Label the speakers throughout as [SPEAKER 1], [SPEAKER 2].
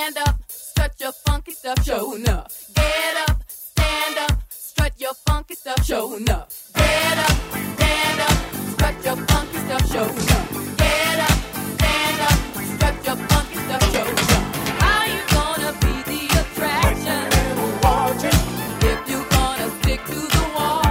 [SPEAKER 1] stand up, strut your funky stuff, show enough. Get up, stand up, strut your funky stuff, show enough. Get up, stand up, strut your funky stuff, show enough. Get up, stand up, strut your funky stuff, show enough. How you gonna be the attraction? If you gonna stick to the wall,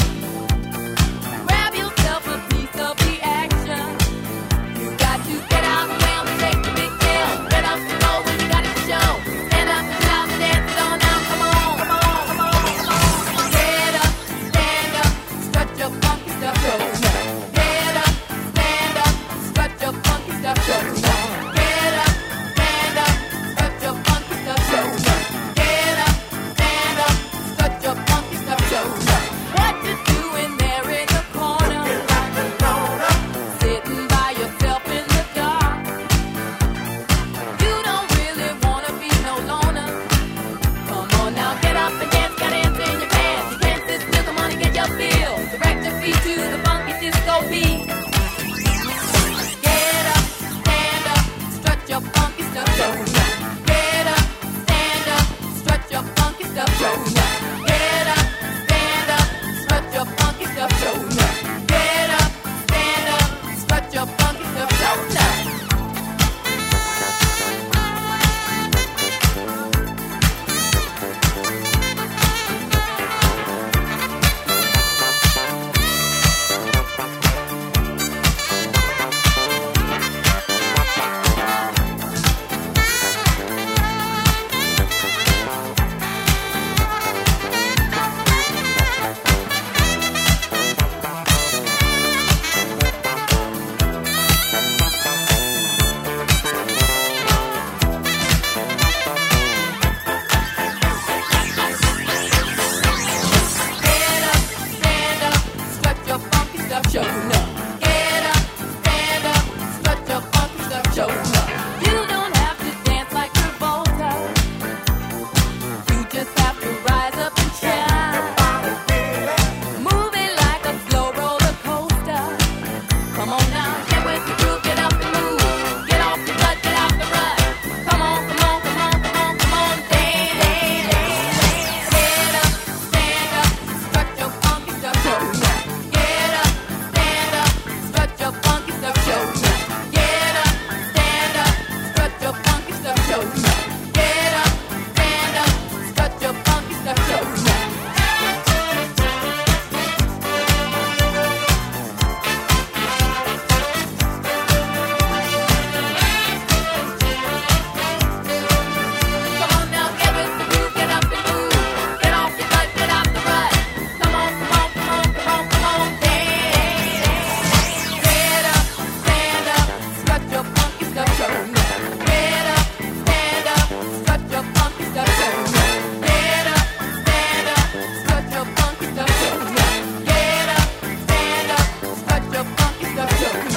[SPEAKER 1] grab yourself a piece of the action. You got to get out and take the big deal. Get up and go when you got it to show. Stand up and shout and dance it on now. Come on, come on, come on, come on. Get up, stand up, strut your funky stuff, show enough. Get up, stand up, strut your funky stuff, show enough. Get up, stand up, strut your funky stuff, show enough. Get up, stand up, strut your funky stuff, show enough. What you doing there in the corner? Sitting by yourself in the dark. You don't really wanna be no loner. Come on now, get up and dance, got ants in your pants. You can't sit still, come on and get your feel. Direct your feet to the funky disco beat. Get up, stand up, strut your funky stuff, show enough. Get up, stand up, strut your funky stuff, show enough. Get up, stand up, strut your funky stuff, show enough. Get up, stand up, strut your funky stuff, show enough. Get up, stand up, strut your funky stuff, show enough. Get up, stand up, strut your funky stuff, show enough. You don't have to dance like Travolta. You just have to rise up and shine. Move it like a slow roller coaster. Come on now, get with the groove, get up and move. Get off your butt, get out the rut. Come on, come on, come on, come on, come on, dance. Get up, stand up, strut your funky stuff, show enough. Get up, stand up, strut your funky stuff, show enough. Get up, stand up, strut your funky stuff, show enough. Get up, stand up, strut your funky stuff, show enough. Come on now, get with the groove, get up and move. Get off your butt, get out the rut. Come on, come on, come on, come on, come on, dance. Get up, stand up, strut your funky stuff, show enough. Get up, stand up, strut your funky stuff, show enough. Get up, stand up, strut your funky stuff, show enough. Get up, stand up, strut your funky stuff, show enough.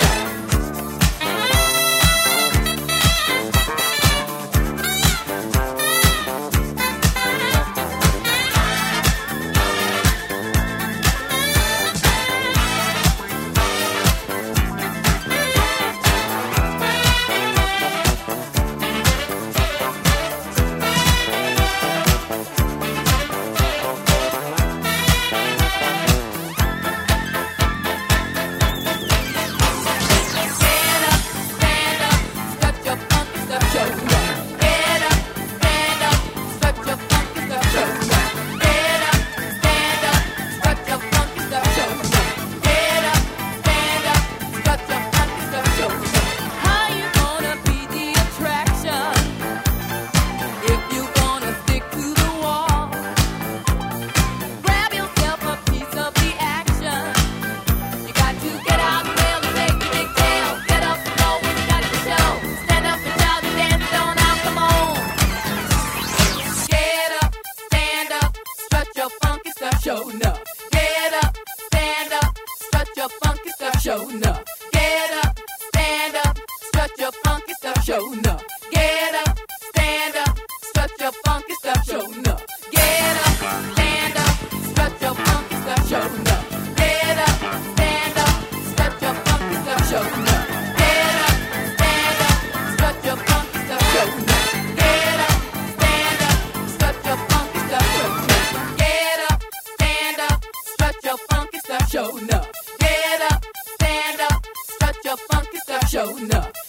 [SPEAKER 1] Get up, stand up, strut your funky stuff, show enough. Get up, stand up, strut your funky stuff, show enough. Get up, stand up, strut your funky stuff, show enough. Get up, stand up, strut your funky stuff, show enough. How you gonna be the attraction? If you gonna stick to the wall, grab yourself a piece of the action. You got to get out and wail and take your big tail. Get up and go when you got it to show. Stand up and shout and dance it on out, come on. Get up, stand up, strut your funky stuff, show enough. Get up, stand up, strut your funky stuff, show enough. Get up, stand up, strut your funky stuff, show enough. Get up, stand up, strut your funky stuff, show enough. Get up, stand up, strut your funky stuff, show enough. Get up, stand up, strut your funky stuff, show enough. Get up, stand up, strut your funky stuff, show enough. Get show enough.